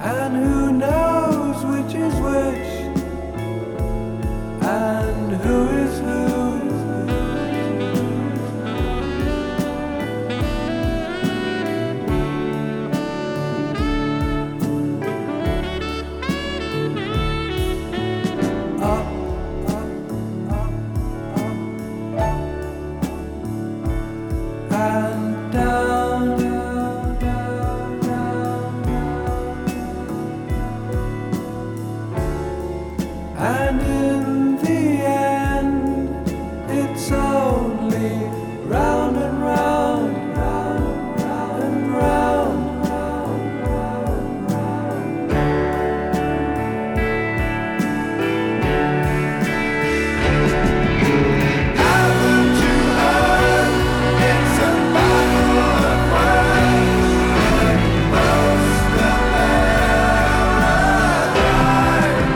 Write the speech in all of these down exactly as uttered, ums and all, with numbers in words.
And who knows which is which, and who is who. Up, up, up, up, and down, down, down, down, and in the end, it's only round and round, round, round and round, round, round, round. Haven't you heard? It's a battle of words. Most of them are alive.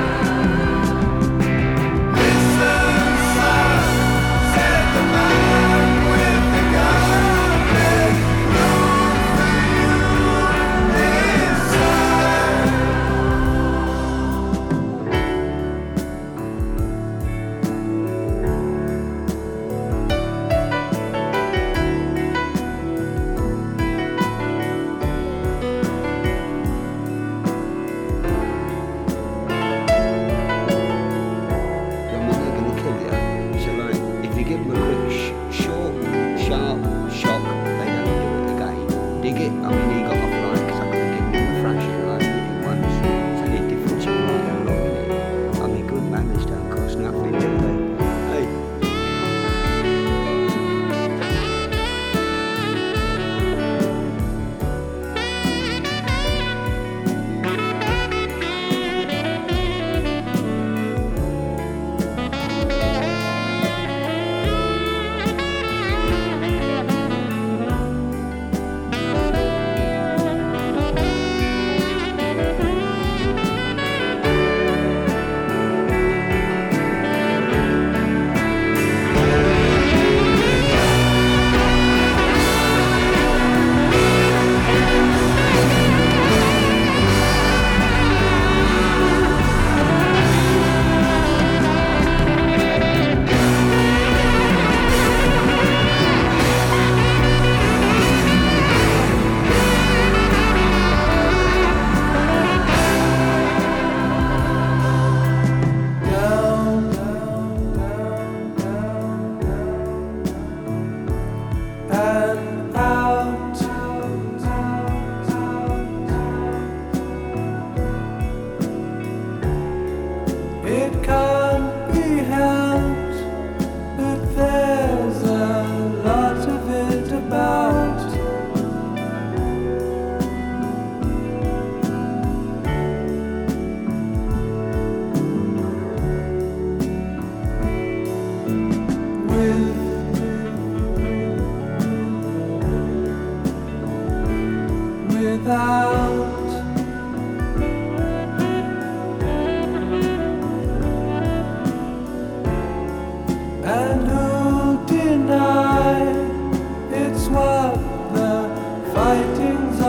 Listen, son, said the man with the gun. There's room for you inside. When they're going to kill you. So like, if you give them a quick, sh- short, sharp shock, they don't do it again. Dig it. I mean, he got off like because I could have given him a thrashing like he did once. It's only a difference of right how long in it. I mean, good manners don't cost nothing, do they? Hey. Down, down, down, down, down, and out, out, out, out. It can't be helped that there's a lot of it about. With without, and who'll deny it's what the fighting's